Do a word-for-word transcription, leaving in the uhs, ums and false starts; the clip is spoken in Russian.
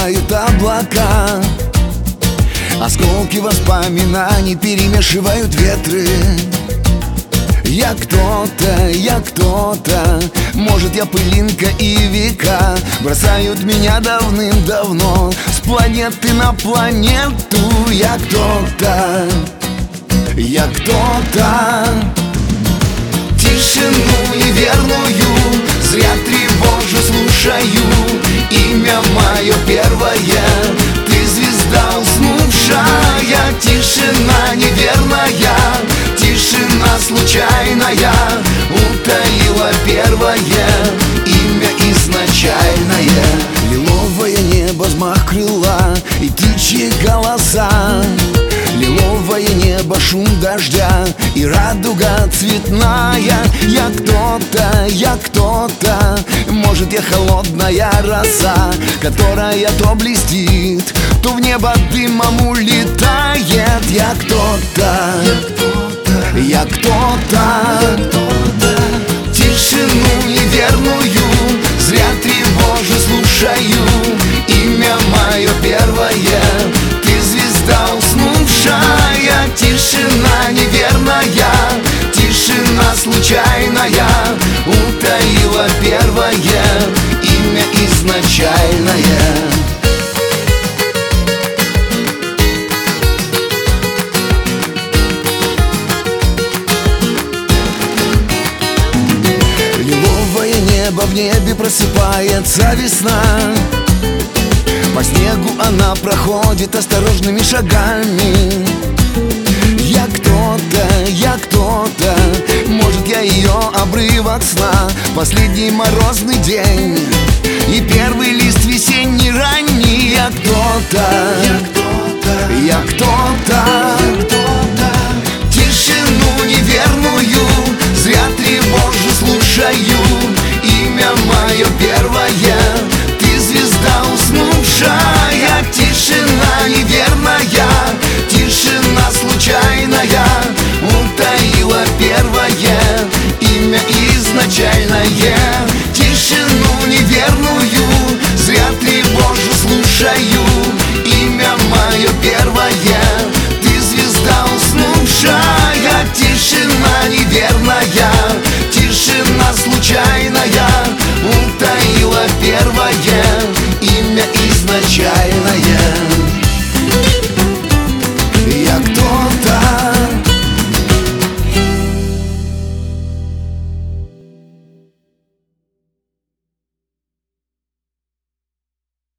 скрывают облака. Осколки воспоминаний перемешивают ветры. Я кто-то, я кто-то, может, я пылинка и века бросают меня давным-давно с планеты на планету. Я кто-то, я кто-то. Тишину неверную зря тревожу, слушаю. Имя мое первое, ты звезда уснувшая. Тишина неверная, тишина случайная утаила первое имя изначальное. Лиловое небо, взмах крыла и птичьи голоса. Лиловое небо, шум дождя и радуга цветная. Я кто-то, я кто-то, может, я холодная роса, которая то блестит, то в небо дымом улетает. Я кто-то, я кто-то. Тишину неверную зря тревожу, слушаю. Имя мое первое, ты звезда уснувшая. Тишина неверная, тишина случайная утаила первое имя изначальное. Небо, в небе просыпается весна. По снегу она проходит осторожными шагами. Я кто-то, я кто-то, может, я ее обрывок сна. Последний морозный день и первый лист весенний ранний. Я кто-то, я кто-то, я кто-то. Тишину неверную зря тревожу, слушаю. Имя мое первое, ты звезда уснувшая. Тишина неверная, тишина случайная утаила первое имя изначальное. Тишину неверную зря тревожу, слушаю. Имя мое первое, ты звезда уснувшая. Тишина неверная, тишина случайная утаила первое